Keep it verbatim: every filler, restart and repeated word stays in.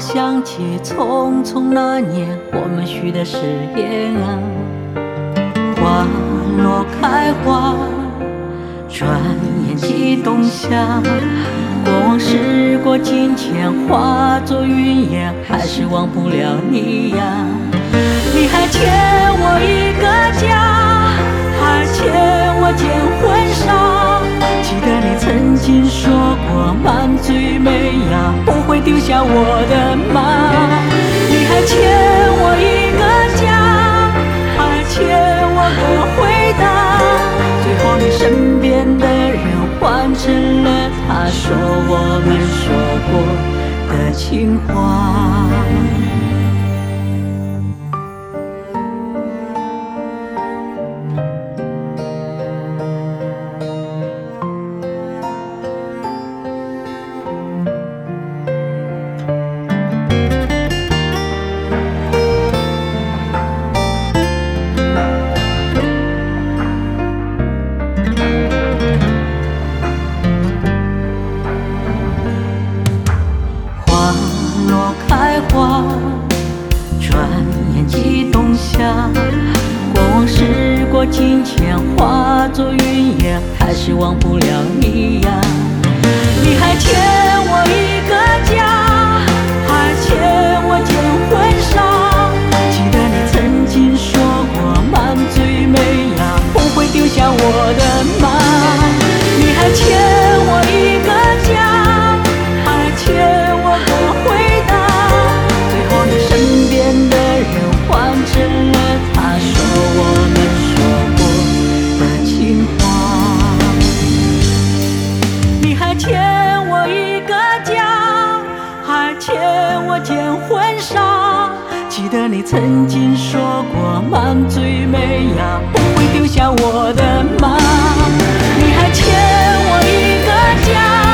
想起匆匆那年我们许的誓言啊，花落开花，转眼即冬夏。过往时过境迁，化作云烟，还是忘不了你呀。你还欠我一个家，还欠我件婚纱。记得你曾经说过，满嘴美呀，不会丢下我的妈。你还欠我一个家，还欠我个回答。最后你身边的人换成了他说我们说过的情话。花转眼即冬夏，过往时过境迁，化作云烟，还是忘不了你呀。你还欠我一个家，还欠我件婚纱。记得你曾经说过，满嘴美呀，不会丢下我的妈。你还欠我一个家，还欠我个回答。你身边的人换成了他说我们说过的情话。你还欠我一个家，还欠我件婚纱。记得你曾经说过，满嘴美呀，不会丢下我的妈。你还欠我一个家，